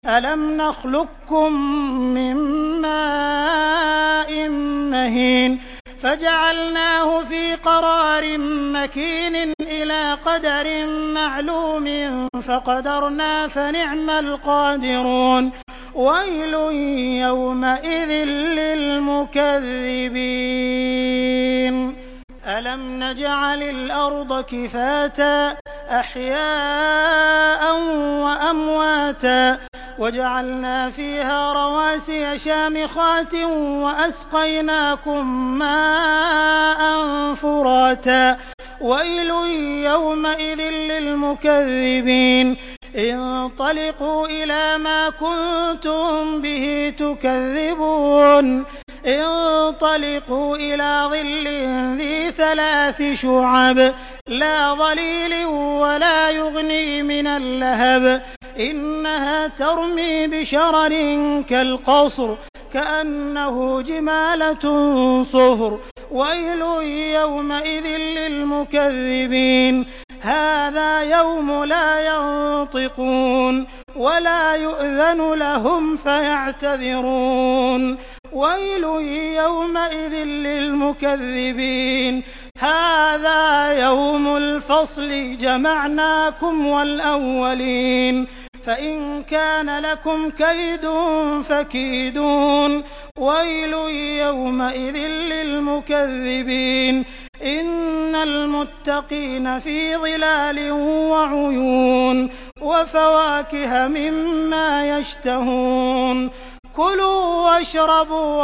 أَلَمْ نَخْلُقكُّم مِّن مَّاءٍ مَّهِينٍ فَجَعَلْنَاهُ فِي قَرَارٍ مَّكِينٍ إِلَىٰ قَدَرٍ مَّعْلُومٍ فَقَدَرْنَا فَنِعْمَ الْقَادِرُونَ وَيْلٌ يَوْمَئِذٍ لِّلْمُكَذِّبِينَ أَلَمْ نَجْعَلِ الْأَرْضَ كِفَاتًا أَحْيَاءً وَأَمْوَاتًا وَجَعَلْنَا فِيهَا رَوَاسِيَ شَامِخَاتٍ وَأَسْقَيْنَاكُم مَّاءً فُرَاتًا وَيْلٌ يَوْمَئِذٍ لِّلْمُكَذِّبِينَ انطَلِقُوا إِلَىٰ مَا كُنتُم بِهِ تُكَذِّبُونَ انطَلِقُوا إِلَىٰ ظِلٍّ ذِي 3 شُعَبٍ لَّا ظَلِيلٍ وَلَا يُغْنِي مِنَ اللَّهَبِ إِنَّهَا تَرْمِي بِشَرَرٍ كَالْقَصْرِ كَأَنَّهُ جِمَالَتٌ صُفْرٌ وَيْلٌ يَوْمَئِذٍ لِّلْمُكَذِّبِينَ هَٰذَا يَوْمُ لَا يَنطِقُونَ وَلَا يُؤْذَنُ لَهُمْ فَيَعْتَذِرُونَ وَيْلٌ يَوْمَئِذٍ لِّلْمُكَذِّبِينَ هَٰذَا يَوْمُ الْفَصْلِ جَمَعْنَاكُمْ وَالْأَوَّلِينَ فَإِن كَانَ لَكُمْ كَيْدٌ فَكِيدُونِ وَيْلٌ يَوْمَئِذٍ لِّلْمُكَذِّبِينَ إِنَّ الْمُتَّقِينَ فِي ظِلَالٍ وَعُيُونٍ وَفَوَاكِهَ مِمَّا يَشْتَهُونَ كُلُوا وَاشْرَبُوا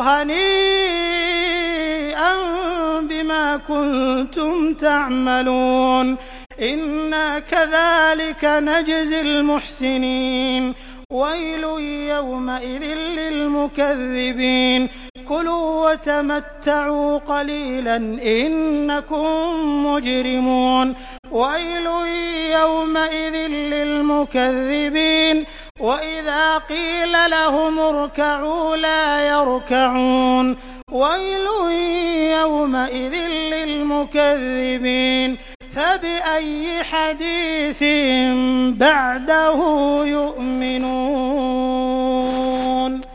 هَنِيئًا بِمَا كُنتُمْ تَعْمَلُونَ إِنَّا كَذَٰلِكَ نَجْزِي الْمُحْسِنِينَ وَيْلٌ يَوْمَئِذٍ لِّلْمُكَذِّبِينَ كُلُوا وَتَمَتَّعُوا قَلِيلًا إِنَّكُم مُّجْرِمُونَ وَيْلٌ يَوْمَئِذٍ لِّلْمُكَذِّبِينَ وَإِذَا قِيلَ لَهُمُ ارْكَعُوا لَا يَرْكَعُونَ وَيْلٌ يَوْمَئِذٍ لِّلْمُكَذِّبِينَ فَبِأَيِّ حَدِيثٍ بَعْدَهُ يُؤْمِنُونَ